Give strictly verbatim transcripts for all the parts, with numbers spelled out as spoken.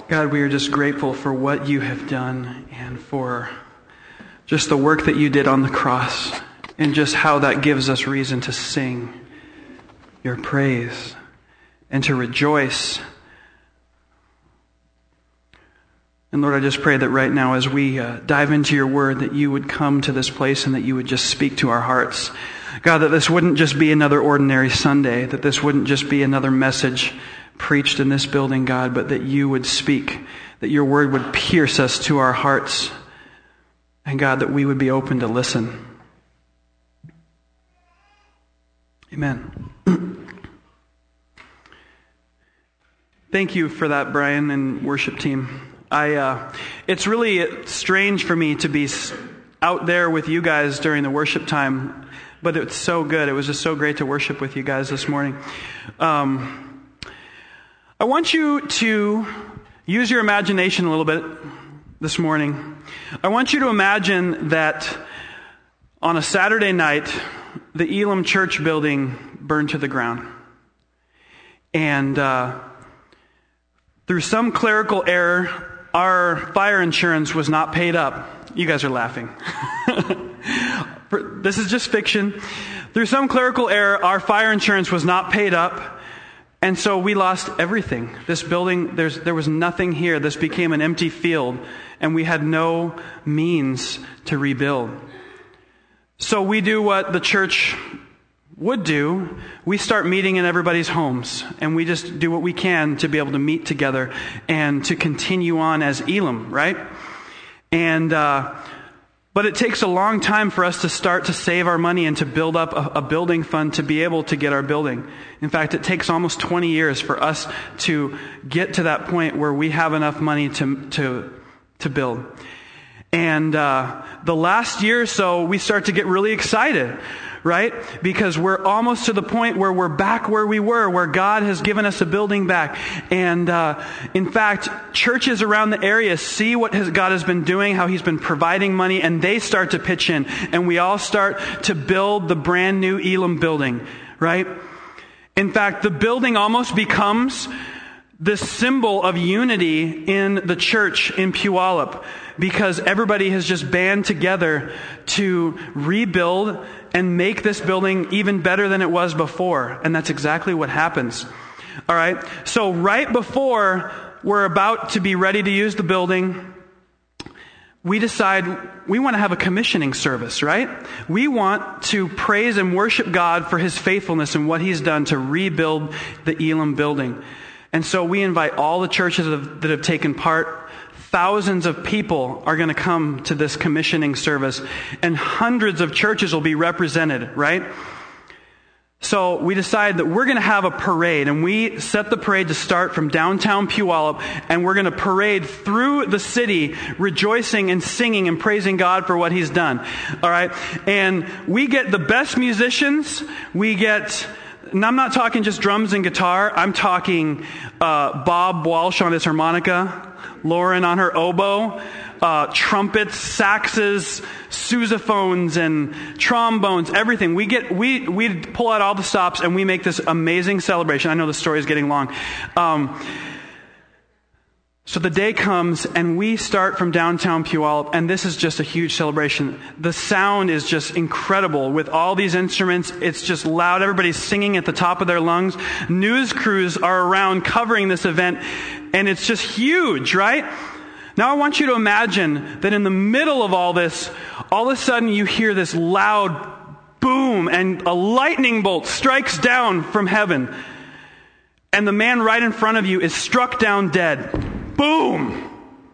God, we are just grateful for what you have done and for just the work that you did on the cross and just how that gives us reason to sing your praise and to rejoice. And Lord, I just pray that right now as we uh, dive into your word, that you would come to this place and that you would just speak to our hearts. God, that this wouldn't just be another ordinary Sunday, that this wouldn't just be another message preached in this building, God, but that you would speak, that your word would pierce us to our hearts, and God, that we would be open to listen. Amen. Thank you for that, Brian and worship team. I, uh, it's really strange for me to be out there with you guys during the worship time, but it's so good. It was just so great to worship with you guys this morning. Um, I want you to use your imagination a little bit this morning. I want you to imagine that on a Saturday night, the Elam church building burned to the ground. And uh, through some clerical error, our fire insurance was not paid up. You guys are laughing. This is just fiction. Through some clerical error, our fire insurance was not paid up. And so we lost everything. This building, there's, there was nothing here. This became an empty field, and we had no means to rebuild. So we do what the church would do. We start meeting in everybody's homes, and we just do what we can to be able to meet together and to continue on as Elam, right? And uh, but it takes a long time for us to start to save our money and to build up a, a building fund to be able to get our building. In fact, it takes almost twenty years for us to get to that point where we have enough money to to to build. And uh, the last year or so, we start to get really excited, right? Because we're almost to the point where we're back where we were, where God has given us a building back. And uh, in fact, churches around the area see what has, God has been doing, how He's been providing money, and they start to pitch in. And we all start to build the brand new Elam building, right? In fact, the building almost becomes this symbol of unity in the church in Puyallup, because everybody has just band together to rebuild and make this building even better than it was before. And that's exactly what happens. All right. So right before we're about to be ready to use the building, we decide we want to have a commissioning service, right? We want to praise and worship God for His faithfulness and what He's done to rebuild the Elam building. And so we invite all the churches that have, that have taken part. Thousands of people are going to come to this commissioning service, and hundreds of churches will be represented, right? So we decide that we're going to have a parade, and we set the parade to start from downtown Puyallup, and we're going to parade through the city, rejoicing and singing and praising God for what He's done. All right? And we get the best musicians. We get... And I'm not talking just drums and guitar. I'm talking uh, Bob Walsh on his harmonica, Lauren on her oboe, uh, trumpets, saxes, sousaphones, and trombones, everything. We get we we pull out all the stops and we make this amazing celebration. I know the story is getting long. Um, So the day comes and we start from downtown Puyallup, and this is just a huge celebration. The sound is just incredible with all these instruments. It's just loud. Everybody's singing at the top of their lungs. News crews are around covering this event, and it's just huge, right? Now I want you to imagine that in the middle of all this, all of a sudden you hear this loud boom, and a lightning bolt strikes down from heaven. And the man right in front of you is struck down dead. Boom!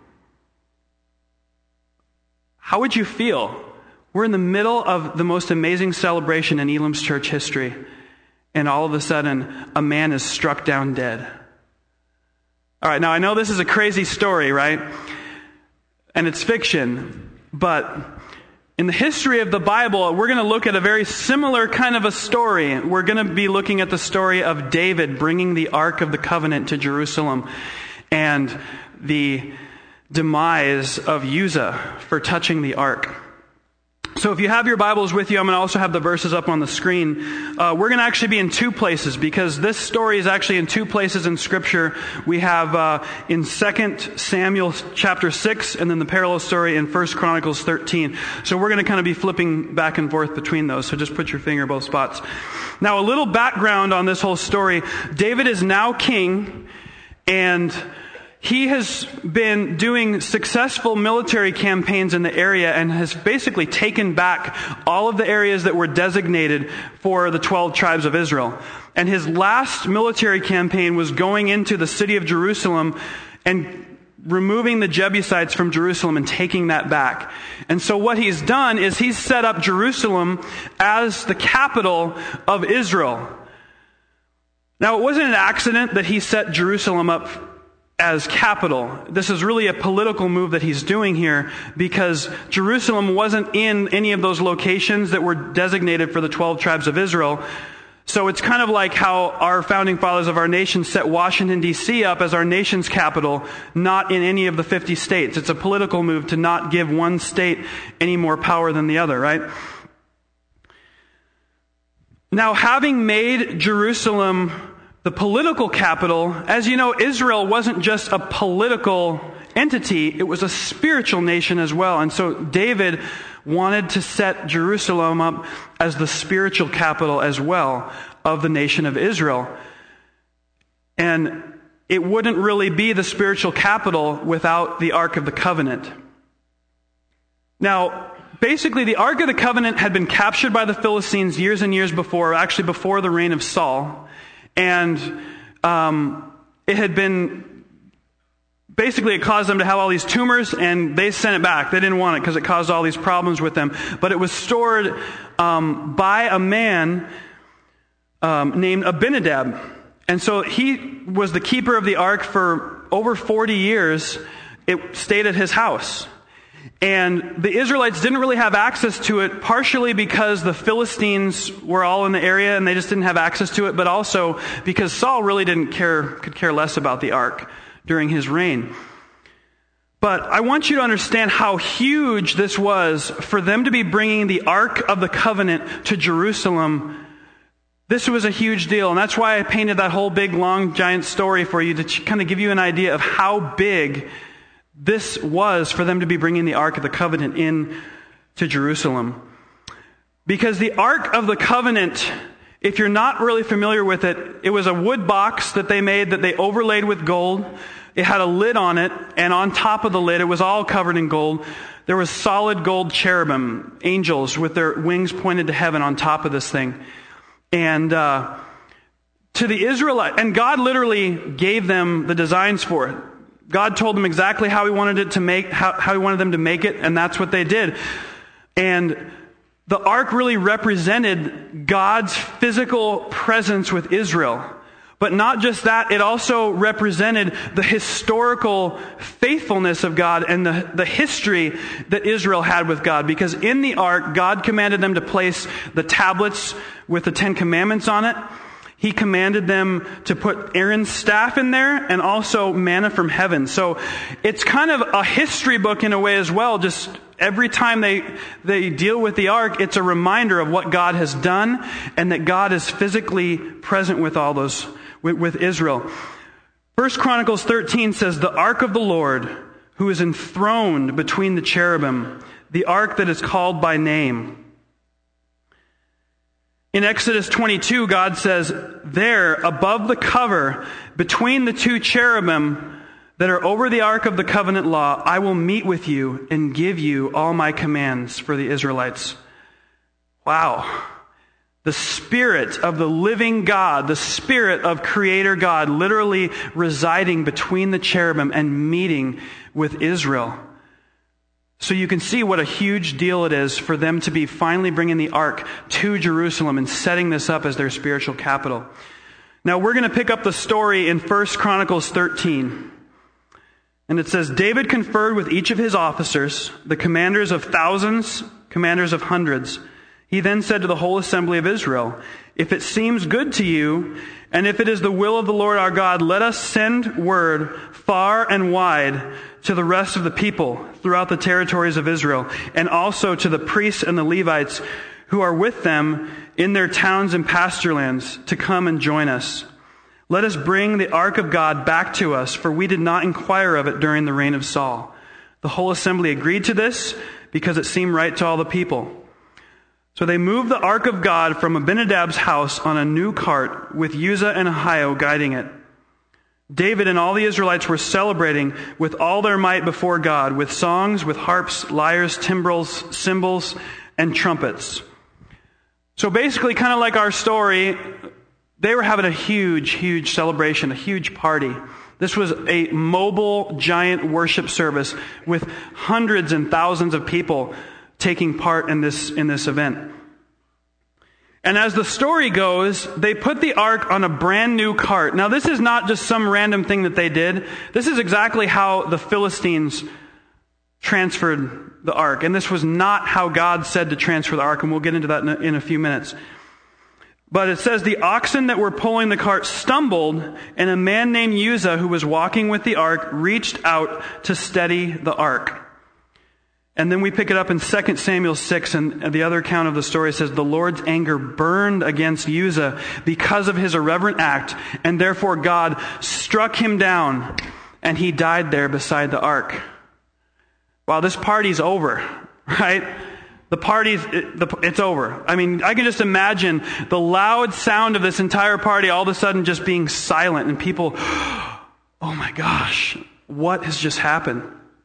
How would you feel? We're in the middle of the most amazing celebration in Elam's church history, and all of a sudden, a man is struck down dead. All right, now I know this is a crazy story, right? And it's fiction, but in the history of the Bible, we're going to look at a very similar kind of a story. We're going to be looking at the story of David bringing the Ark of the Covenant to Jerusalem, and the demise of Uzzah for touching the ark. So if you have your Bibles with you, I'm going to also have the verses up on the screen. Uh, we're going to actually be in two places because this story is actually in two places in Scripture. We have uh, in Second Samuel chapter six and then the parallel story in First Chronicles thirteen. So we're going to kind of be flipping back and forth between those. So just put your finger in both spots. Now a little background on this whole story. David is now king, and he has been doing successful military campaigns in the area and has basically taken back all of the areas that were designated for the twelve tribes of Israel. And his last military campaign was going into the city of Jerusalem and removing the Jebusites from Jerusalem and taking that back. And so what he's done is he's set up Jerusalem as the capital of Israel. Now, it wasn't an accident that he set Jerusalem up as capital. This is really a political move that he's doing here because Jerusalem wasn't in any of those locations that were designated for the twelve tribes of Israel. So it's kind of like how our founding fathers of our nation set Washington, D C up as our nation's capital, not in any of the fifty states. It's a political move to not give one state any more power than the other, right? Now, having made Jerusalem the political capital, as you know, Israel wasn't just a political entity, it was a spiritual nation as well. And so David wanted to set Jerusalem up as the spiritual capital as well of the nation of Israel. And it wouldn't really be the spiritual capital without the Ark of the Covenant. Now, basically, the Ark of the Covenant had been captured by the Philistines years and years before, actually before the reign of Saul. And um, it had been, basically it caused them to have all these tumors, and they sent it back. They didn't want it because it caused all these problems with them. But it was stored um, by a man um, named Abinadab. And so he was the keeper of the ark for over forty years. It stayed at his house. And the Israelites didn't really have access to it, partially because the Philistines were all in the area and they just didn't have access to it, but also because Saul really didn't care, could care less about the ark during his reign. But I want you to understand how huge this was for them to be bringing the Ark of the Covenant to Jerusalem. This was a huge deal, and that's why I painted that whole big, long, giant story for you to kind of give you an idea of how big this was for them to be bringing the Ark of the Covenant in to Jerusalem. Because the Ark of the Covenant, if you're not really familiar with it, it was a wood box that they made that they overlaid with gold. It had a lid on it, and on top of the lid, it was all covered in gold. There was solid gold cherubim, angels with their wings pointed to heaven on top of this thing. And uh, to the Israelites, and God literally gave them the designs for it. God told them exactly how he wanted it to make, how, how he wanted them to make it, and that's what they did. And the ark really represented God's physical presence with Israel. But not just that, it also represented the historical faithfulness of God and the, the history that Israel had with God. Because in the ark, God commanded them to place the tablets with the Ten Commandments on it. He commanded them to put Aaron's staff in there and also manna from heaven. So it's kind of a history book in a way as well. Just every time they, they deal with the ark, it's a reminder of what God has done and that God is physically present with all those, with, with Israel. First Chronicles thirteen says, "The ark of the Lord, who is enthroned between the cherubim, the ark that is called by name." In Exodus twenty-two, God says, "There, above the cover, between the two cherubim that are over the ark of the covenant law, I will meet with you and give you all my commands for the Israelites." Wow. The Spirit of the living God, the Spirit of Creator God, literally residing between the cherubim and meeting with Israel. So you can see what a huge deal it is for them to be finally bringing the ark to Jerusalem and setting this up as their spiritual capital. Now we're going to pick up the story in First Chronicles thirteen. And it says, "David conferred with each of his officers, the commanders of thousands, commanders of hundreds. He then said to the whole assembly of Israel, if it seems good to you, and if it is the will of the Lord our God, let us send word far and wide to the rest of the people throughout the territories of Israel, and also to the priests and the Levites who are with them in their towns and pasture lands, to come and join us. Let us bring the ark of God back to us, for we did not inquire of it during the reign of Saul." The whole assembly agreed to this because it seemed right to all the people. So they moved the ark of God from Abinadab's house on a new cart, with Uzzah and Ahio guiding it. David and all the Israelites were celebrating with all their might before God, with songs, with harps, lyres, timbrels, cymbals, and trumpets. So basically, kind of like our story, they were having a huge, huge celebration, a huge party. This was a mobile, giant worship service with hundreds and thousands of people taking part in this, in this event. And as the story goes, they put the ark on a brand new cart. Now, this is not just some random thing that they did. This is exactly how the Philistines transferred the ark. And this was not how God said to transfer the ark, and we'll get into that in a, in a few minutes. But it says, the oxen that were pulling the cart stumbled, and a man named Uzzah, who was walking with the ark, reached out to steady the ark. And then we pick it up in Second Samuel six, and the other account of the story says, the Lord's anger burned against Uzzah because of his irreverent act, and therefore God struck him down, and he died there beside the ark. Wow, this party's over, right? The party's, it's over. I mean, I can just imagine the loud sound of this entire party all of a sudden just being silent, and people, oh my gosh, what has just happened?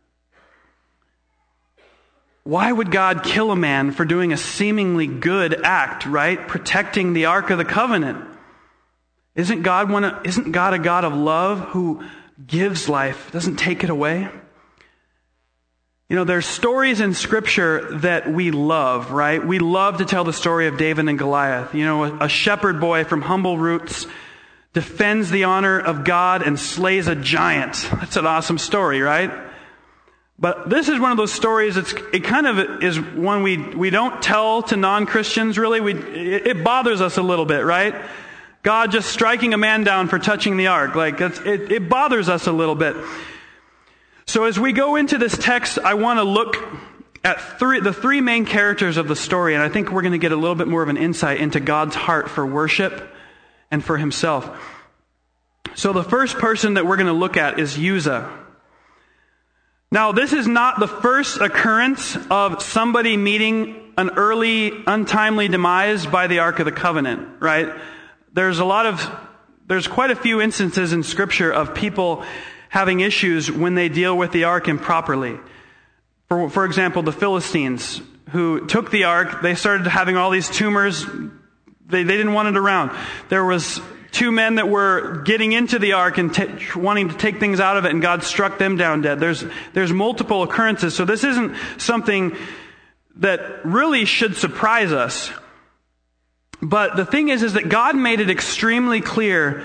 Why would God kill a man for doing a seemingly good act, right? Protecting the Ark of the Covenant. Isn't God one of, isn't God a God of love who gives life, doesn't take it away? You know, there's stories in Scripture that we love, right? We love to tell the story of David and Goliath. You know, a, a shepherd boy from humble roots defends the honor of God and slays a giant. That's an awesome story, right? But this is one of those stories, it's, it kind of is one we, we don't tell to non-Christians, really. We, it, it bothers us a little bit, right? God just striking a man down for touching the ark. Like, it's, it, it bothers us a little bit. So as we go into this text, I want to look at three, the three main characters of the story, and I think we're going to get a little bit more of an insight into God's heart for worship and for himself. So the first person that we're going to look at is Uzzah. Now, this is not the first occurrence of somebody meeting an early, untimely demise by the Ark of the Covenant, right? There's a lot of, there's quite a few instances in Scripture of people having issues when they deal with the ark improperly. For, for example, the Philistines who took the ark, they started having all these tumors. They, they didn't want it around. There was two men that were getting into the ark and t- wanting to take things out of it, and God struck them down dead. There's, there's multiple occurrences. So this isn't something that really should surprise us. But the thing is, is that God made it extremely clear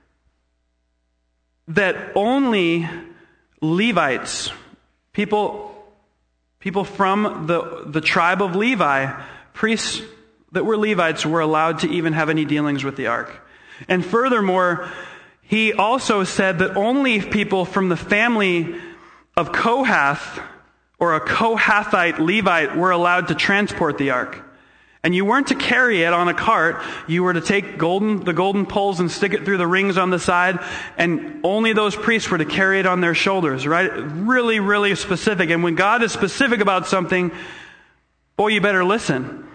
that only Levites, people, people from the, the tribe of Levi, priests that were Levites, were allowed to even have any dealings with the ark. And furthermore, he also said that only people from the family of Kohath, or a Kohathite Levite, were allowed to transport the ark. And you weren't to carry it on a cart. You were to take golden, the golden poles and stick it through the rings on the side. And only those priests were to carry it on their shoulders, right? Really, really specific. And when God is specific about something, boy, you better listen.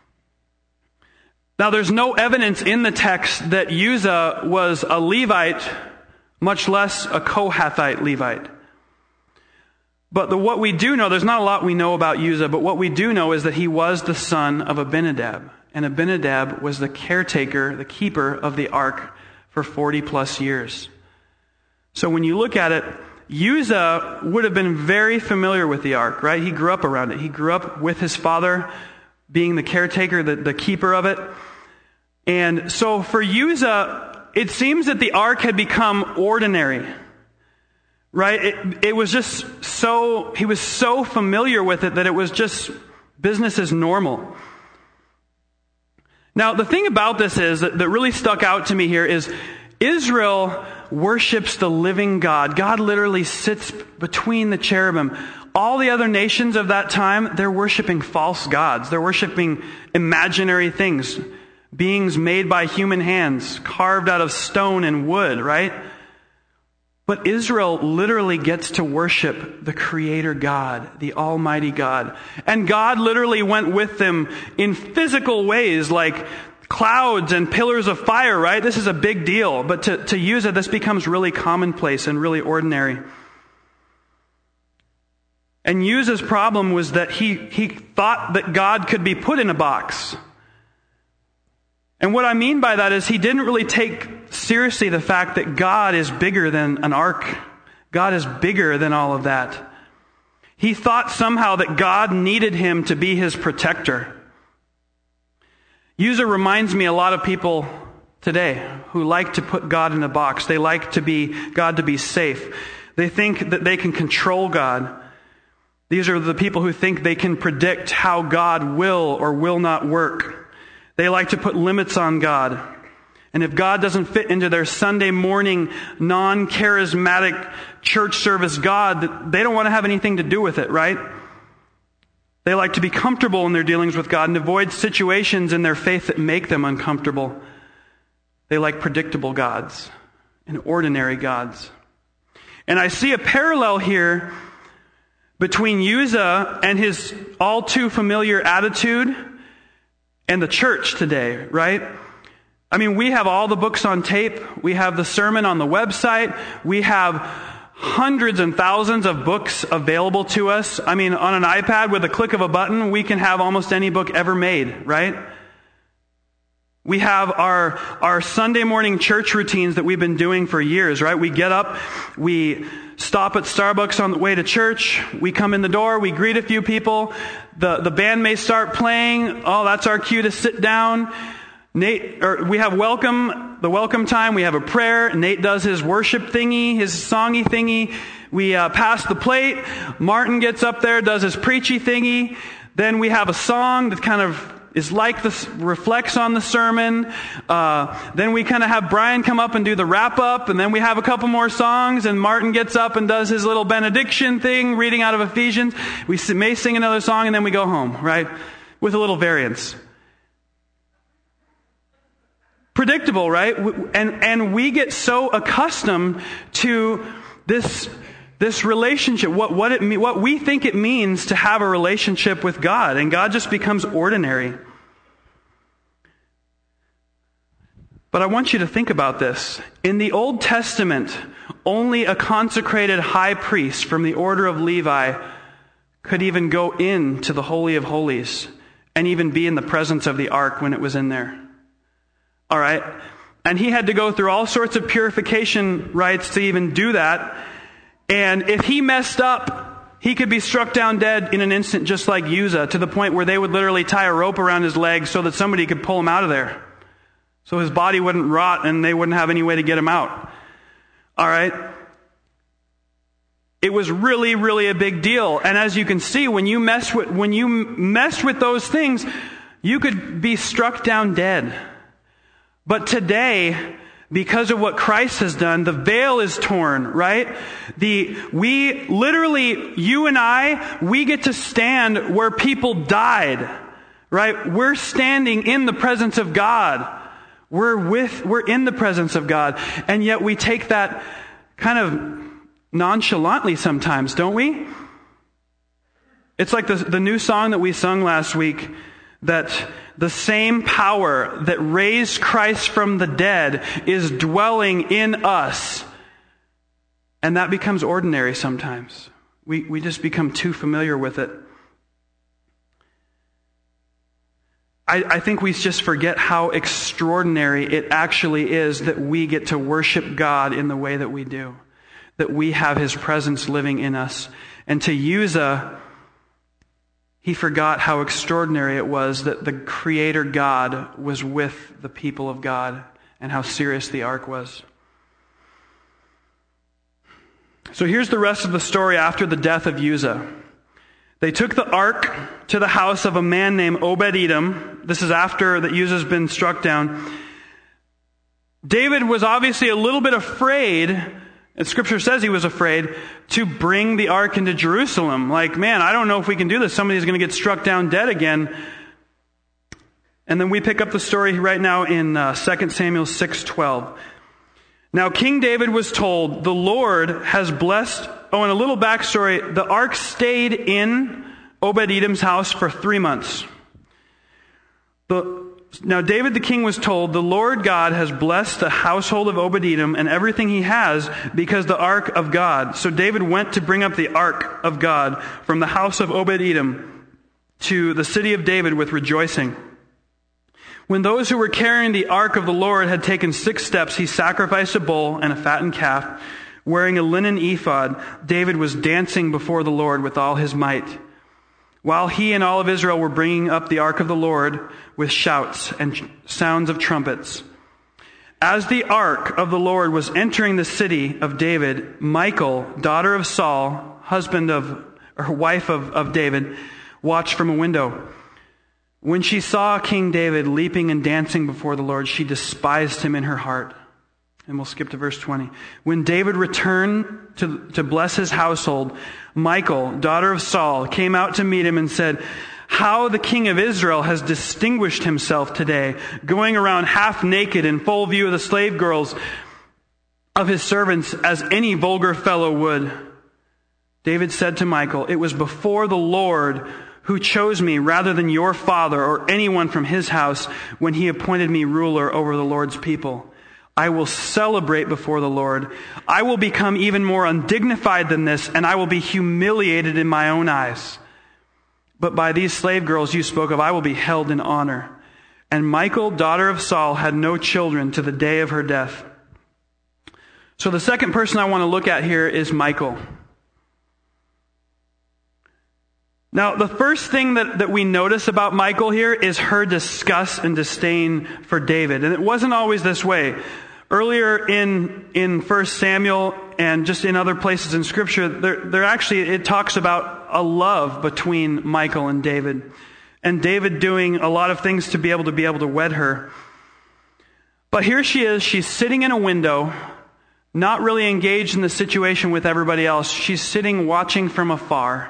Now, there's no evidence in the text that Uzzah was a Levite, much less a Kohathite Levite. But the, what we do know, there's not a lot we know about Uzzah, but what we do know is that he was the son of Abinadab. And Abinadab was the caretaker, the keeper of the ark for forty plus years. So when you look at it, Uzzah would have been very familiar with the ark, right? He grew up around it. He grew up with his father being the caretaker, the, the keeper of it. And so for Uzzah, it seems that the ark had become ordinary. Right? It, it was just so, he was so familiar with it that it was just business as normal. Now, the thing about this is that, that really stuck out to me here is Israel worships the living God. God literally sits between the cherubim. All the other nations of that time, they're worshiping false gods. They're worshiping imaginary things, beings made by human hands, carved out of stone and wood, right? But Israel literally gets to worship the Creator God, the Almighty God. And God literally went with them in physical ways like clouds and pillars of fire, right? This is a big deal. But to, to use it, this becomes really commonplace and really ordinary. And Uzzah's problem was that he, he thought that God could be put in a box. And what I mean by that is he didn't really take seriously the fact that God is bigger than an ark. God is bigger than all of that. He thought somehow that God needed him to be his protector. Uzzah reminds me a lot of people today who like to put God in a box. They like to be God to be safe. They think that they can control God. These are the people who think they can predict how God will or will not work. They like to put limits on God. And if God doesn't fit into their Sunday morning, non-charismatic church service God, they don't want to have anything to do with it, right? They like to be comfortable in their dealings with God and avoid situations in their faith that make them uncomfortable. They like predictable gods and ordinary gods. And I see a parallel here between Uzzah and his all too familiar attitude and the church today, right? I mean, we have all the books on tape. We have the sermon on the website. We have hundreds and thousands of books available to us. I mean, on an iPad with a click of a button, we can have almost any book ever made, right? We have our, our Sunday morning church routines that we've been doing for years, right? We get up, we stop at Starbucks on the way to church, we come in the door, we greet a few people, the, the band may start playing, oh, that's our cue to sit down. Nate, or we have welcome, the welcome time, we have a prayer, Nate does his worship thingy, his songy thingy, we uh, pass the plate, Martin gets up there, does his preachy thingy, then we have a song that kind of is like this, reflects on the sermon. Uh, then we kind of have Brian come up and do the wrap up, and then we have a couple more songs, and Martin gets up and does his little benediction thing, reading out of Ephesians. We may sing another song, and then we go home, right? With a little variance. Predictable, right? And and we get so accustomed to this this relationship, what what it what we think it means to have a relationship with God, and God just becomes ordinary. But I want you to think about this. In the Old Testament, only a consecrated high priest from the order of Levi could even go into the Holy of Holies and even be in the presence of the ark when it was in there. All right? And he had to go through all sorts of purification rites to even do that. And if he messed up, he could be struck down dead in an instant, just like Uzzah, to the point where they would literally tie a rope around his legs so that somebody could pull him out of there. So his body wouldn't rot and they wouldn't have any way to get him out. All right? It was really, really a big deal. And as you can see, when you mess with, when you mess with those things, you could be struck down dead. But today, because of what Christ has done, the veil is torn, right? The, we literally, you and I, we get to stand where people died, right? We're standing in the presence of God. We're with, we're in the presence of God. And yet we take that kind of nonchalantly sometimes, don't we? It's like the, the new song that we sung last week, that the same power that raised Christ from the dead is dwelling in us. And that becomes ordinary sometimes. We, we just become too familiar with it. I, I think we just forget how extraordinary it actually is that we get to worship God in the way that we do. That we have His presence living in us. And to Uzzah, he forgot how extraordinary it was that the Creator God was with the people of God and how serious the ark was. So here's the rest of the story after the death of Uzzah. They took the ark to the house of a man named Obed-Edom. This is after that Uzzah's been struck down. David was obviously a little bit afraid, and Scripture says he was afraid, to bring the ark into Jerusalem. Like, man, I don't know if we can do this. Somebody's going to get struck down dead again. And then we pick up the story right now in uh, Second Samuel six twelve. Now King David was told, the Lord has blessed... Oh, and a little backstory. The ark stayed in Obed-Edom's house for three months. The, now David the king was told, the Lord God has blessed the household of Obed-Edom and everything he has because the ark of God. So David went to bring up the ark of God from the house of Obed-Edom to the city of David with rejoicing. When those who were carrying the ark of the Lord had taken six steps, he sacrificed a bull and a fattened calf. Wearing a linen ephod, David was dancing before the Lord with all his might, while he and all of Israel were bringing up the ark of the Lord with shouts and sounds of trumpets. As the ark of the Lord was entering the city of David, Michal, daughter of Saul, husband of, or wife of, of David, watched from a window. When she saw King David leaping and dancing before the Lord, she despised him in her heart. And we'll skip to verse twenty. When David returned to, to bless his household, Michal, daughter of Saul, came out to meet him and said, how the king of Israel has distinguished himself today, going around half naked in full view of the slave girls of his servants, as any vulgar fellow would. David said to Michal, it was before the Lord who chose me rather than your father or anyone from his house when he appointed me ruler over the Lord's people. I will celebrate before the Lord. I will become even more undignified than this, and I will be humiliated in my own eyes. But by these slave girls you spoke of, I will be held in honor. And Michal, daughter of Saul, had no children to the day of her death. So the second person I want to look at here is Michal. Now, the first thing that, that we notice about Michal here is her disgust and disdain for David. And it wasn't always this way. Earlier in, in First Samuel and just in other places in Scripture, there, there actually, it talks about a love between Michal and David. And David doing a lot of things to be able to be able to wed her. But here she is, she's sitting in a window, not really engaged in the situation with everybody else. She's sitting watching from afar.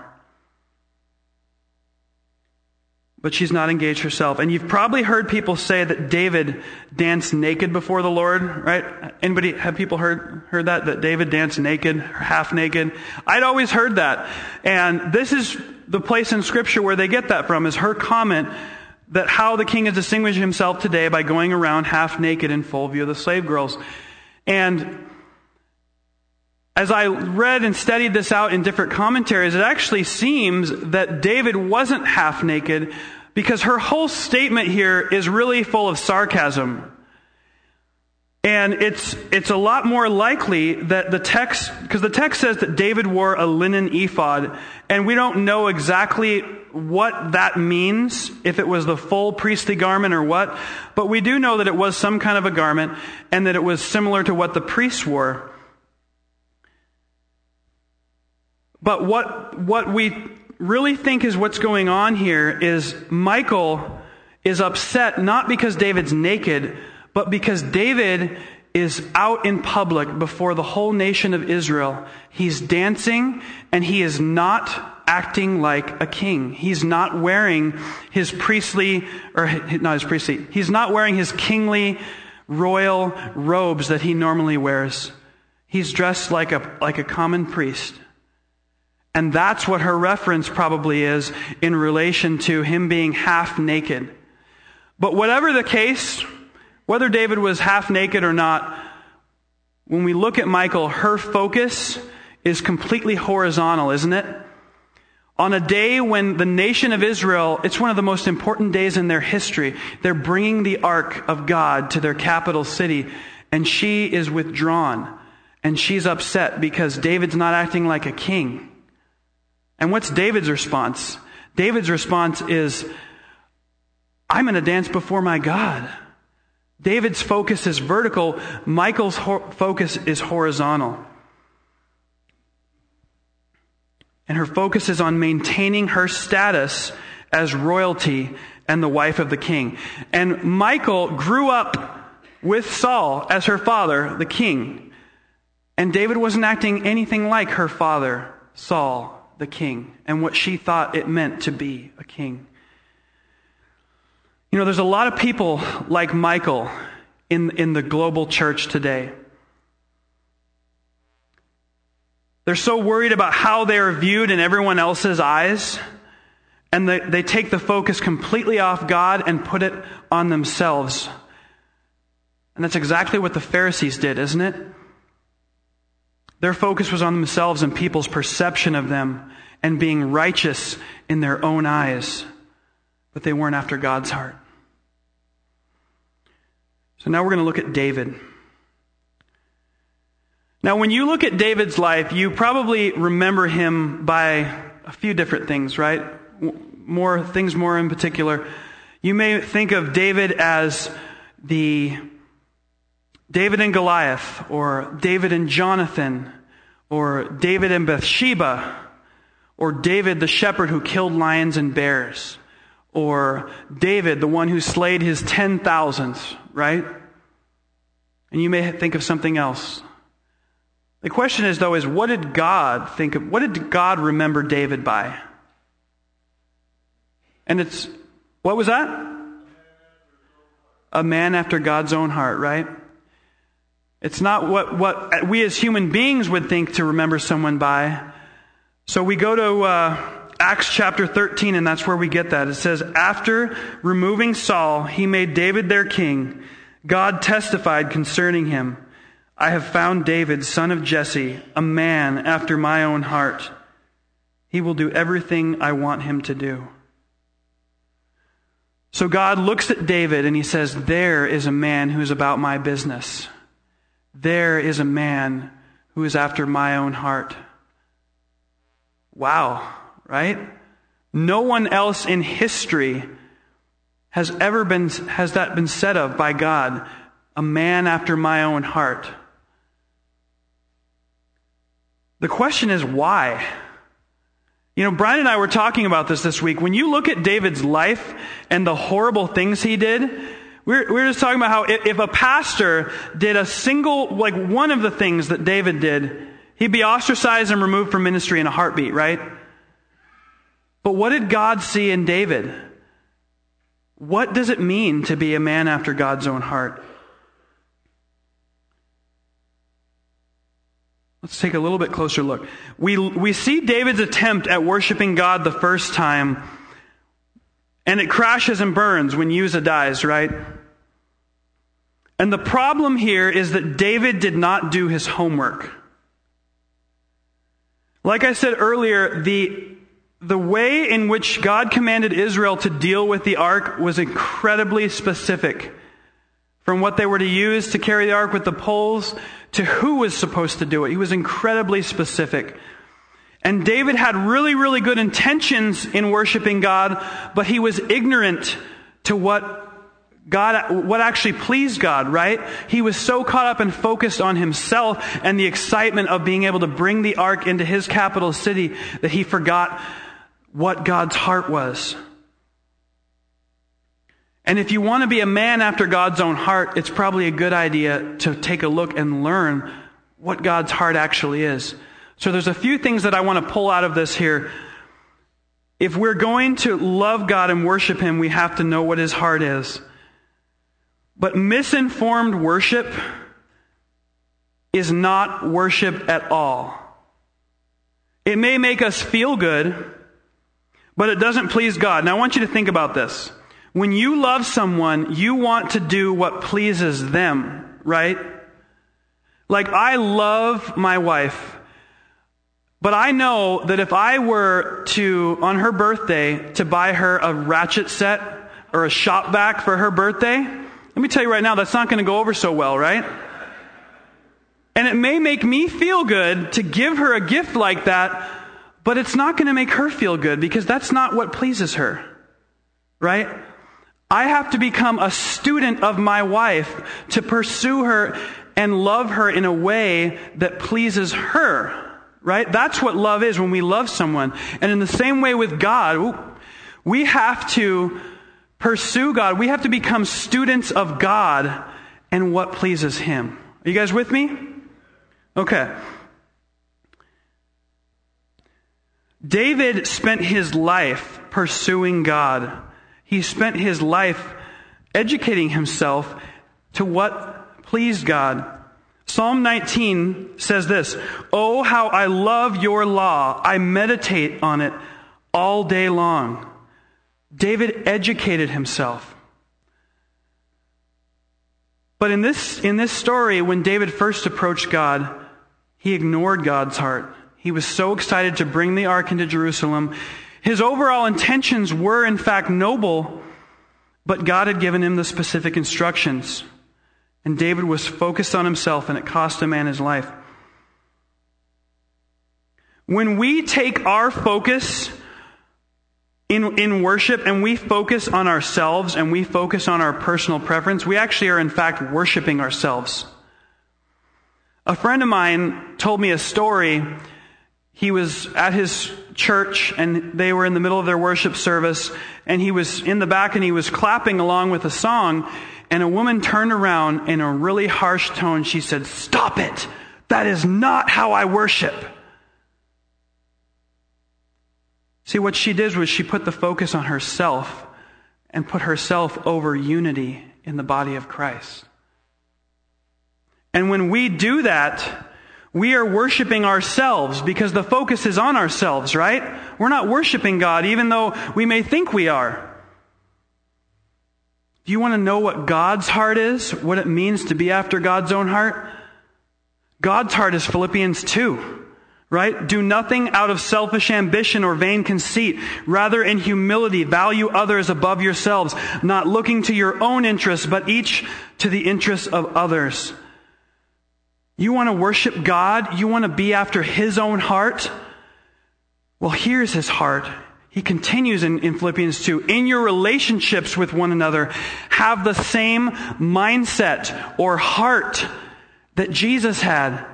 But she's not engaged herself. And you've probably heard people say that David danced naked before the Lord, right? Anybody, have people heard, heard that? That David danced naked, half naked? I'd always heard that. And this is the place in Scripture where they get that from, is her comment that how the king has distinguished himself today by going around half naked in full view of the slave girls. And as I read and studied this out in different commentaries, it actually seems that David wasn't half naked, because her whole statement here is really full of sarcasm. And it's it's a lot more likely that the text, because the text says that David wore a linen ephod, and we don't know exactly what that means, if it was the full priestly garment or what, but we do know that it was some kind of a garment, and that it was similar to what the priests wore. But what what we really think is what's going on here is Michal is upset not because David's naked, but because David is out in public before the whole nation of Israel. He's dancing, and he is not acting like a king. He's not wearing his priestly, or not his priestly, he's not wearing his kingly royal robes that he normally wears. He's dressed like a like a common priest. And that's what her reference probably is in relation to him being half naked. But whatever the case, whether David was half naked or not, when we look at Michal, her focus is completely horizontal, isn't it? On a day when the nation of Israel, it's one of the most important days in their history. They're bringing the ark of God to their capital city, and she is withdrawn. And she's upset because David's not acting like a king. And what's David's response? David's response is, I'm going to dance before my God. David's focus is vertical. Michal's ho- focus is horizontal. And her focus is on maintaining her status as royalty and the wife of the king. And Michal grew up with Saul as her father, the king. And David wasn't acting anything like her father, Saul, the king, and what she thought it meant to be a king. You know, there's a lot of people like Michal in, in the global church today. They're so worried about how they are viewed in everyone else's eyes, and they, they take the focus completely off God and put it on themselves. And that's exactly what the Pharisees did, isn't it? Their focus was on themselves and people's perception of them and being righteous in their own eyes, but they weren't after God's heart. So now we're going to look at David. Now, when you look at David's life, you probably remember him by a few different things, right? More things more in particular. You may think of David as the David and Goliath, or David and Jonathan, or David and Bathsheba, or David the shepherd who killed lions and bears, or David the one who slayed his ten thousands, right? And you may think of something else. The question is, though, is what did God think of, what did God remember David by? And it's, what was that? A man after God's own heart, right? It's not what, what we as human beings would think to remember someone by. So we go to uh, Acts chapter thirteen, and that's where we get that. It says, after removing Saul, he made David their king. God testified concerning him, I have found David, son of Jesse, a man after my own heart. He will do everything I want him to do. So God looks at David and he says, there is a man who is about my business. There is a man who is after my own heart. Wow, right? No one else in history has ever been, has that been said of by God, a man after my own heart. The question is why? You know, Brian and I were talking about this this week. When you look at David's life and the horrible things he did, we're, we're just talking about how if, if a pastor did a single, like one of the things that David did, he'd be ostracized and removed from ministry in a heartbeat, right? But what did God see in David? What does it mean to be a man after God's own heart? Let's take a little bit closer look. We we see David's attempt at worshiping God the first time, and it crashes and burns when Uzzah dies, right? And the problem here is that David did not do his homework. Like I said earlier, the the way in which God commanded Israel to deal with the ark was incredibly specific. From what they were to use to carry the ark with the poles, to who was supposed to do it. He was incredibly specific. And David had really, really good intentions in worshiping God, but he was ignorant to what God, what actually pleased God, right? He was so caught up and focused on himself and the excitement of being able to bring the ark into his capital city that he forgot what God's heart was. And if you want to be a man after God's own heart, it's probably a good idea to take a look and learn what God's heart actually is. So there's a few things that I want to pull out of this here. If we're going to love God and worship Him, we have to know what His heart is. But misinformed worship is not worship at all. It may make us feel good, but it doesn't please God. Now I want you to think about this. When you love someone, you want to do what pleases them, right? Like, I love my wife, but I know that if I were to, on her birthday, to buy her a ratchet set or a shop vac for her birthday, let me tell you right now, that's not going to go over so well, right? And it may make me feel good to give her a gift like that, but it's not going to make her feel good because that's not what pleases her, right? I have to become a student of my wife to pursue her and love her in a way that pleases her, right? That's what love is when we love someone. And in the same way with God, we have to pursue God. We have to become students of God and what pleases Him. Are you guys with me? Okay. David spent his life pursuing God. He spent his life educating himself to what pleased God. Psalm nineteen says this, "Oh, how I love your law. I meditate on it all day long." David educated himself. But in this, in this story, when David first approached God, he ignored God's heart. He was so excited to bring the ark into Jerusalem. His overall intentions were, in fact, noble, but God had given him the specific instructions. And David was focused on himself, and it cost a man his life. When we take our focus in, in worship and we focus on ourselves and we focus on our personal preference, we actually are, in fact, worshiping ourselves. A friend of mine told me a story. He was at his church and they were in the middle of their worship service, and he was in the back and he was clapping along with a song, and a woman turned around in a really harsh tone. She said, "Stop it. That is not how I worship." See, what she did was she put the focus on herself and put herself over unity in the body of Christ. And when we do that, we are worshiping ourselves because the focus is on ourselves, right? We're not worshiping God, even though we may think we are. Do you want to know what God's heart is? What it means to be after God's own heart? God's heart is Philippians two, right? "Do nothing out of selfish ambition or vain conceit. Rather, in humility, value others above yourselves, not looking to your own interests, but each to the interests of others." You want to worship God? You want to be after His own heart? Well, here's His heart. He continues in, in Philippians two. "In your relationships with one another, have the same mindset or heart that Jesus had,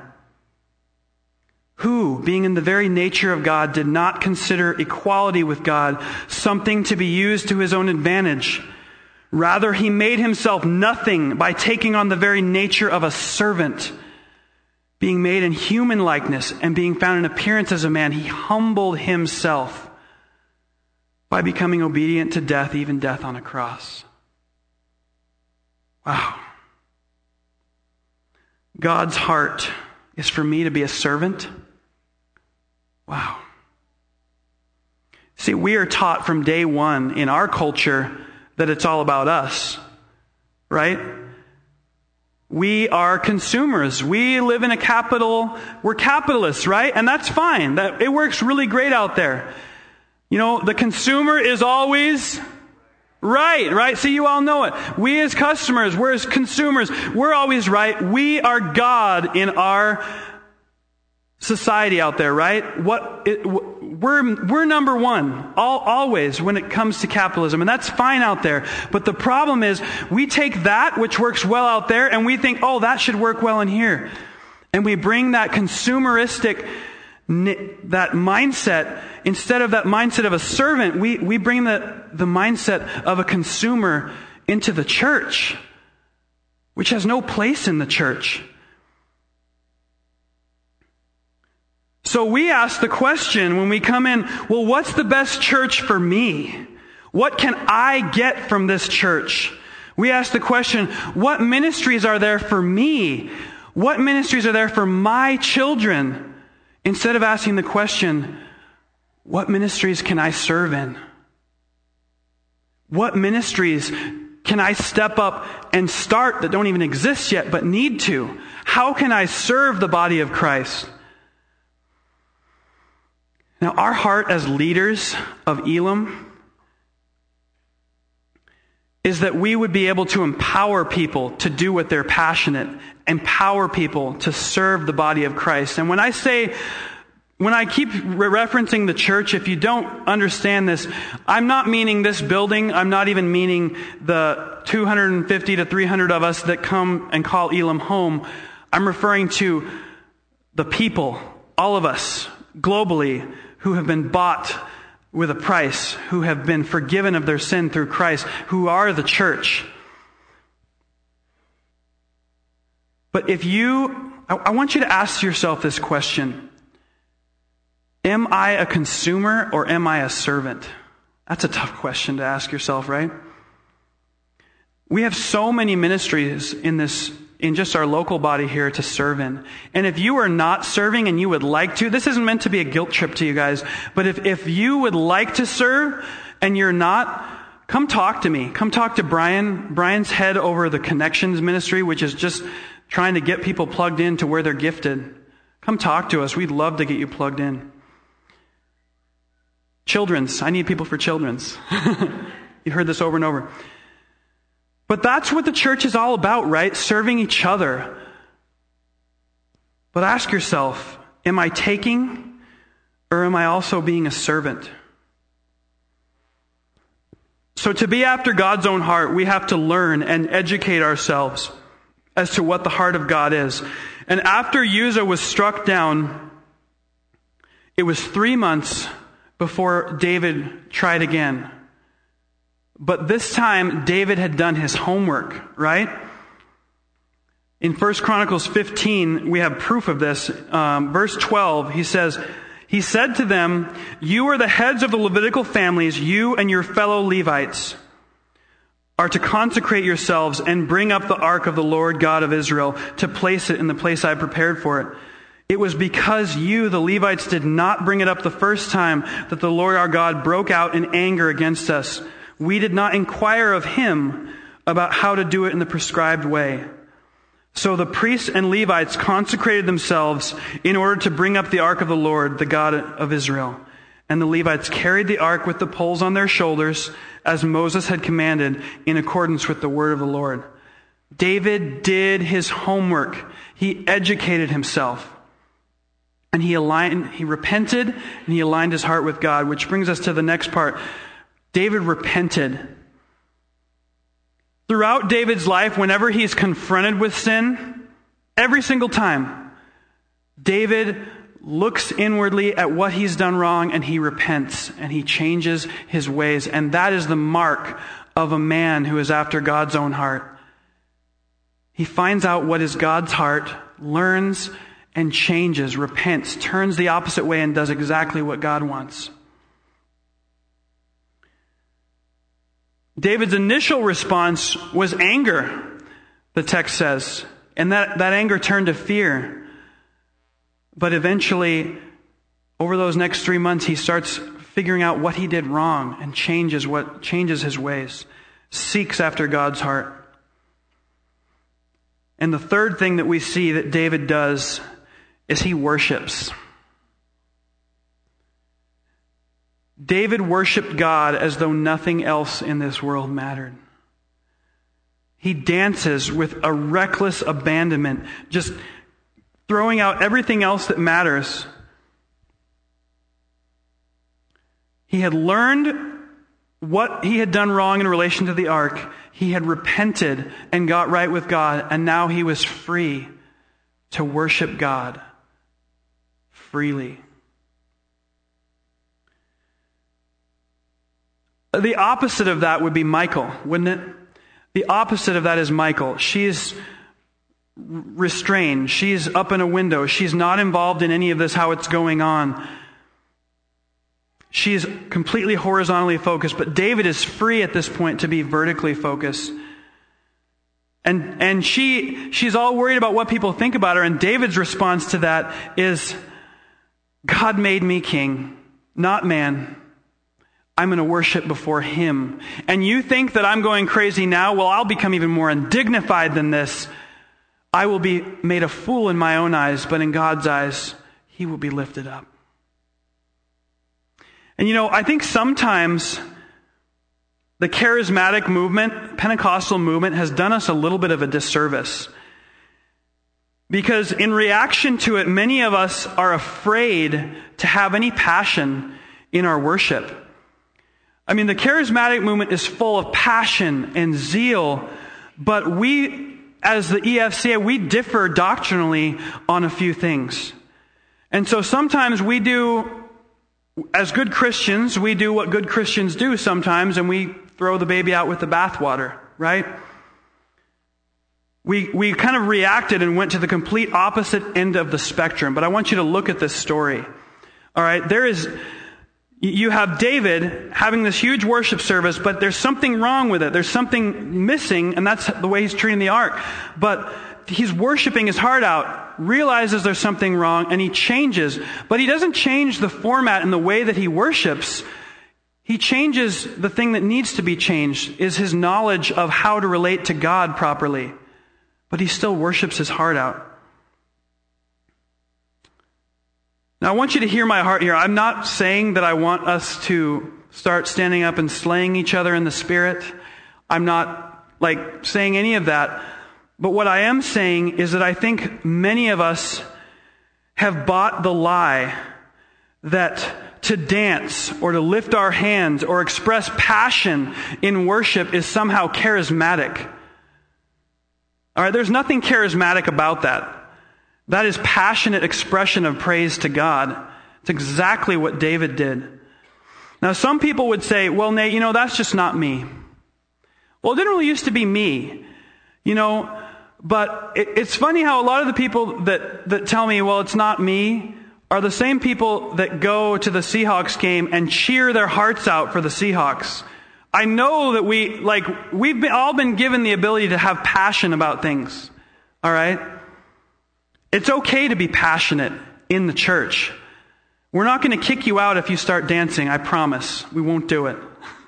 who, being in the very nature of God, did not consider equality with God something to be used to His own advantage. Rather, He made Himself nothing by taking on the very nature of a servant. Being made in human likeness and being found in appearance as a man, He humbled Himself by becoming obedient to death, even death on a cross." Wow. God's heart is for me to be a servant. Wow. See, we are taught from day one in our culture that it's all about us, right? We are consumers. We live in a capital, we're capitalists, right? And that's fine. That, it works really great out there. You know, the consumer is always right, right? See, you all know it. We as customers, we're as consumers, we're always right. We are God in our society out there, right? What it, we're we're number one, all, always when it comes to capitalism, and that's fine out there. But the problem is, we take that which works well out there, and we think, oh, that should work well in here, and we bring that consumeristic that mindset instead of that mindset of a servant. We we bring the the mindset of a consumer into the church, which has no place in the church. So we ask the question when we come in, well, what's the best church for me? What can I get from this church? We ask the question, what ministries are there for me? What ministries are there for my children? Instead of asking the question, what ministries can I serve in? What ministries can I step up and start that don't even exist yet but need to? How can I serve the body of Christ? Now, our heart as leaders of Elam is that we would be able to empower people to do what they're passionate, empower people to serve the body of Christ. And when I say, when I keep referencing the church, if you don't understand this, I'm not meaning this building. I'm not even meaning the two hundred fifty to three hundred of us that come and call Elam home. I'm referring to the people, all of us globally who have been bought with a price, who have been forgiven of their sin through Christ, who are the church. But if you, I, I want you to ask yourself this question. Am I a consumer or am I a servant? That's a tough question to ask yourself, right? We have so many ministries in this, in just our local body here to serve in. And if you are not serving and you would like to, this isn't meant to be a guilt trip to you guys, but if, if you would like to serve and you're not, come talk to me. Come talk to Brian. Brian's head over the Connections ministry, which is just trying to get people plugged in to where they're gifted. Come talk to us. We'd love to get you plugged in. Children's. I need people for children's. You've heard this over and over. But that's what the church is all about, right? Serving each other. But ask yourself, am I taking or am I also being a servant? So to be after God's own heart, we have to learn and educate ourselves as to what the heart of God is. And after Uzzah was struck down, it was three months before David tried again. But this time, David had done his homework, right? In First Chronicles fifteen, we have proof of this. Um, verse twelve, he says, he said to them, "You are the heads of the Levitical families, you and your fellow Levites are to consecrate yourselves and bring up the ark of the Lord God of Israel to place it in the place I prepared for it. It was because you, the Levites, did not bring it up the first time that the Lord our God broke out in anger against us. We did not inquire of him about how to do it in the prescribed way. So the priests and Levites consecrated themselves in order to bring up the ark of the Lord, the God of Israel. And the Levites carried the ark with the poles on their shoulders, as Moses had commanded, in accordance with the word of the Lord." David did his homework. He educated himself. And he aligned, he repented, and he aligned his heart with God, which brings us to the next part. David repented. Throughout David's life, whenever he's confronted with sin, every single time, David looks inwardly at what he's done wrong and he repents and he changes his ways. And that is the mark of a man who is after God's own heart. He finds out what is God's heart, learns and changes, repents, turns the opposite way and does exactly what God wants. David's initial response was anger, the text says. And that, that anger turned to fear. But eventually, over those next three months, he starts figuring out what he did wrong and changes what changes his ways, seeks after God's heart. And the third thing that we see that David does is he worships. David worshiped God as though nothing else in this world mattered. He dances with a reckless abandonment, just throwing out everything else that matters. He had learned what he had done wrong in relation to the ark. He had repented and got right with God, and now he was free to worship God freely. The opposite of that would be Michal, wouldn't it? The opposite of that is Michal. She's restrained. She's up in a window. She's not involved in any of this, how it's going on. She's completely horizontally focused, but David is free at this point to be vertically focused. And and she she's all worried about what people think about her, and David's response to that is, God made me king, not man. I'm going to worship before him. And you think that I'm going crazy now? Well, I'll become even more undignified than this. I will be made a fool in my own eyes, but in God's eyes, he will be lifted up. And you know, I think sometimes the charismatic movement, Pentecostal movement, has done us a little bit of a disservice. Because in reaction to it, many of us are afraid to have any passion in our worship. I mean, the charismatic movement is full of passion and zeal, but we, as the E F C A, we differ doctrinally on a few things. And so sometimes we do, as good Christians, we do what good Christians do sometimes, and we throw the baby out with the bathwater, right? We we kind of reacted and went to the complete opposite end of the spectrum. But I want you to look at this story. All right, there is, you have David having this huge worship service, but there's something wrong with it. There's something missing, and that's the way he's treating the ark. But he's worshiping his heart out, realizes there's something wrong, and he changes. But he doesn't change the format and the way that he worships. He changes the thing that needs to be changed, is his knowledge of how to relate to God properly. But he still worships his heart out. Now I want you to hear my heart here. I'm not saying that I want us to start standing up and slaying each other in the spirit. I'm not like saying any of that. But what I am saying is that I think many of us have bought the lie that to dance or to lift our hands or express passion in worship is somehow charismatic. All right, there's nothing charismatic about that. That is passionate expression of praise to God. It's exactly what David did. Now, some people would say, well, Nate, you know, that's just not me. Well, it didn't really used to be me, you know, but it, it's funny how a lot of the people that, that tell me, well, it's not me, are the same people that go to the Seahawks game and cheer their hearts out for the Seahawks. I know that we, like, we've been, all been given the ability to have passion about things. All right? It's okay to be passionate in the church. We're not going to kick you out if you start dancing, I promise. We won't do it.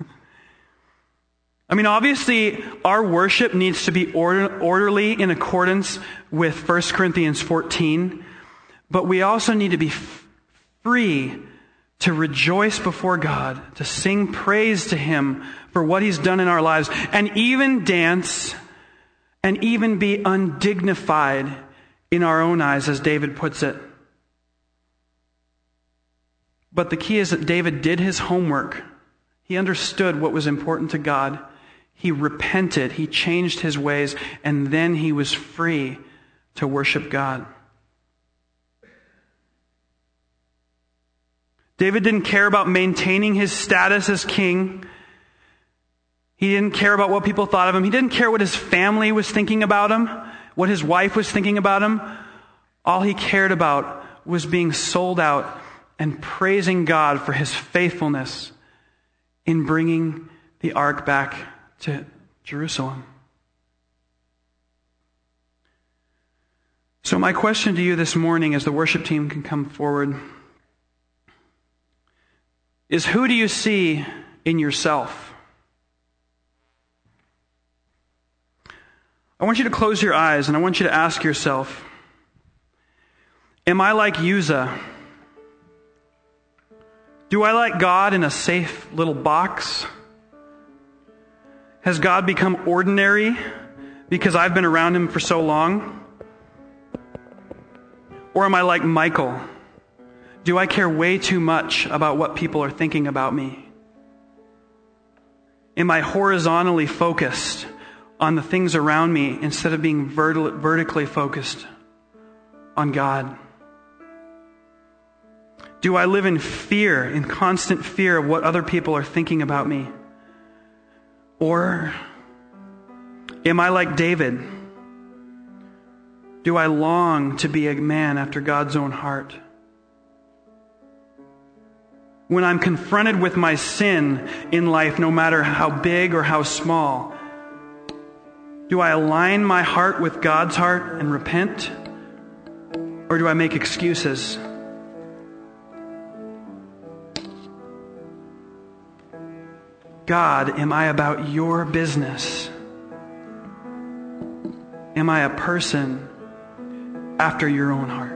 I mean, obviously, our worship needs to be order, orderly in accordance with First Corinthians fourteen. But we also need to be f- free to rejoice before God, to sing praise to Him for what He's done in our lives, and even dance and even be undignified in our own eyes, as David puts it. But the key is that David did his homework. He understood what was important to God. He repented. He changed his ways. And then he was free to worship God. David didn't care about maintaining his status as king. He didn't care about what people thought of him. He didn't care what his family was thinking about him, what his wife was thinking about him. All he cared about was being sold out and praising God for His faithfulness in bringing the ark back to Jerusalem. So my question to you this morning, as the worship team can come forward, is who do you see in yourself? I want you to close your eyes and I want you to ask yourself, am I like Uzzah? Do I like God in a safe little box? Has God become ordinary because I've been around Him for so long? Or am I like Michal? Do I care way too much about what people are thinking about me? Am I horizontally focused on the things around me instead of being verti- vertically focused on God? Do I live in fear, in constant fear of what other people are thinking about me? Or am I like David? Do I long to be a man after God's own heart? When I'm confronted with my sin in life, no matter how big or how small, do I align my heart with God's heart and repent? Or do I make excuses? God, am I about your business? Am I a person after your own heart?